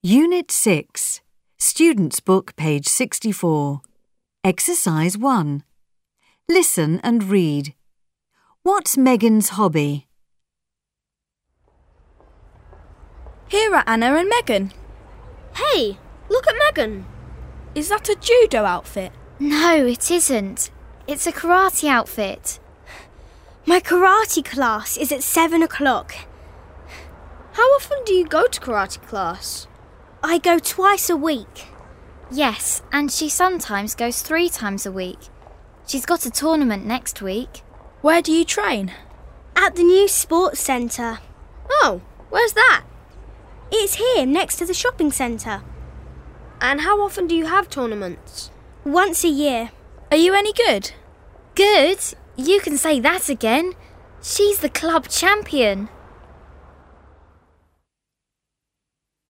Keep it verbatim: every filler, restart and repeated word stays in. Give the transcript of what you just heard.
Unit six, Student's Book, page sixty-four. Exercise one. Listen and read. What's Megan's hobby? Here are Anna and Megan. Hey, look at Megan. Is that a judo outfit? No, it isn't. It's a karate outfit. My karate class is at seven o'clock. How often do you go to karate class? I go twice a week. Yes, and she sometimes goes three times a week. She's got a tournament next week. Where do you train? At the new sports centre. Oh, where's that? It's here, next to the shopping centre. And how often do you have tournaments? Once a year. Are you any good? Good? You can say that again. She's the club champion.